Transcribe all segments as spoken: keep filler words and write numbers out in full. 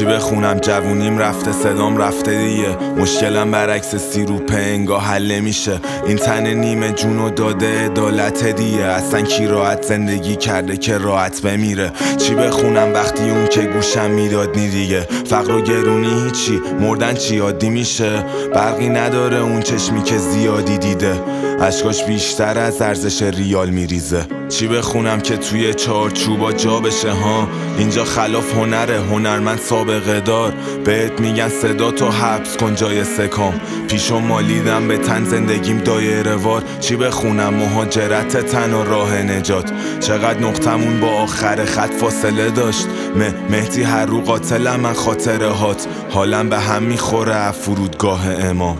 چی بخونم؟ جوونیم رفته، صدام رفته دیگه. مشکلم برعکس سیروپه انگاه حل نمیشه. این تن نیمه جونو داده عدالت دیگه. اصلا کی راحت زندگی کرده که راحت بمیره؟ چی بخونم وقتی اون که گوشم میداد نی دیگه؟ فقر و گرونی هیچی، مردن چی عادی میشه؟ برقی نداره اون چشمی که زیادی دیده، اشکاش بیشتر از ارزش ریال میریزه. چی بخونم که توی چارچوبا جا بشه ها؟ اینجا خلاف هنره، هنرمند سابقه دار. بهت میگن صدا تو حبس کن جای سکام. پیشو مالیدم به تن زندگیم دایره وار. چی بخونم؟ مهاجرت تن و راه نجات. چقدر نقطمون با آخر خط فاصله داشت. مهدی هر رو قاتلم من خاطره هات. حالم به هم میخوره فرودگاه امام.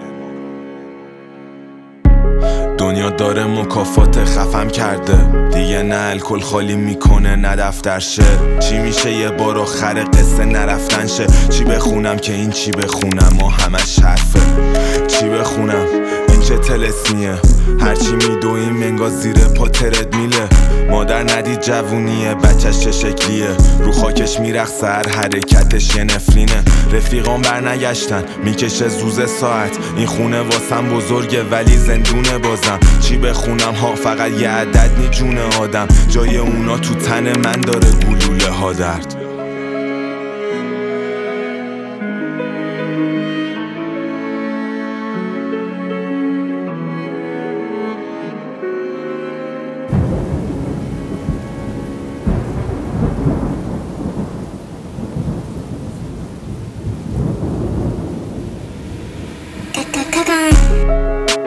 دنیا داره مکافات خفم کرده دیگه، نه الکل خالی میکنه نه دفتر شعر. چی میشه یه بار آخر قصه نرفتن شه؟ چی بخونم که این چی بخونم ما همش حرفه؟ چی بخونم؟ این چه تلسمیه؟ هرچی میدویم انگار زیر پا ترد میله. مادر ندید جوونیه بچهش چه شکلیه، رو خاکش میرقصه هر حرکتش یه نفرینه. رفیقان برنگشتن میکشه زوزه ساعت. این خونه واسم بزرگه ولی زندونه بازم. چی بخونم ها؟ فقط یه عدد نی جون آدم. جای اونا تو تن من داره گلوله ها درد. Kakan.